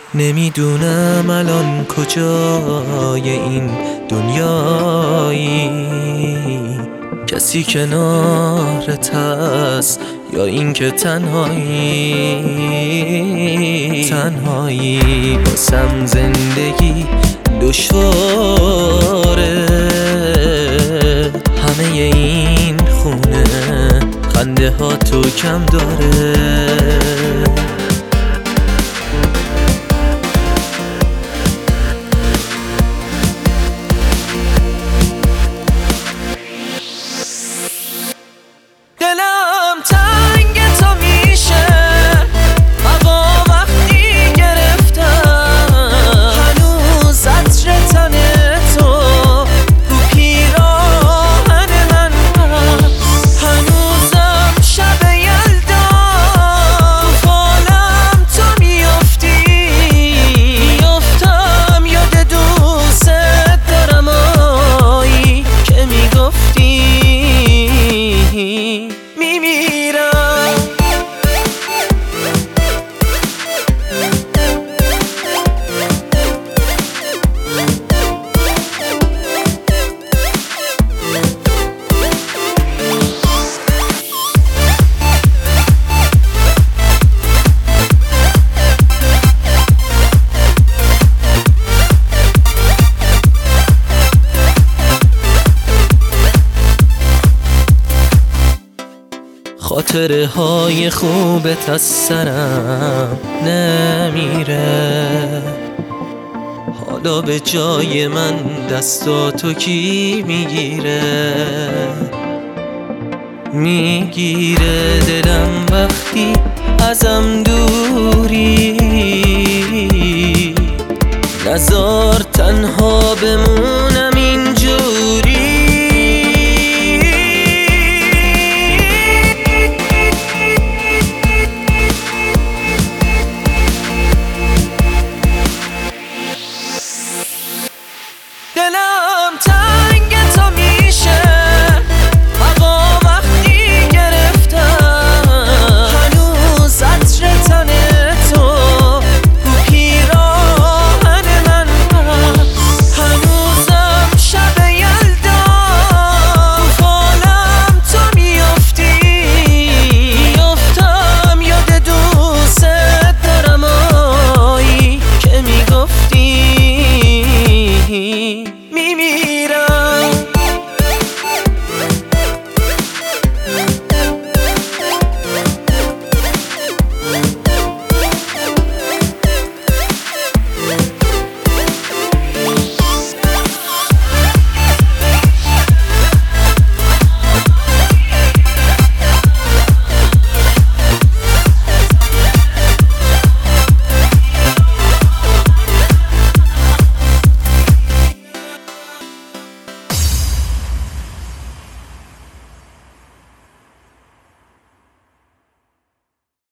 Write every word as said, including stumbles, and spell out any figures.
نمیدونم الان کجای این دنیایی، کسی کنارت هست یا این که تنهایی. تنهایی باسم زندگی دشواره، همه این خونه خنده ها تو کم داره. دلم تنگ تو میشه هوا وقتی گرفتم، هنوز عطر تن تو رو پیراهن من هست. هنوزم شب یلدا تو فالم تو میافتی، میافتم یاد دوست دارم آیی که میگفتی میمیرم. خاطره های خوبت از سرم نمیره، حالا به جای من دستاتو کی میگیره؟ میگیره دلم وقتی ازم دوری، نزار تنها بمون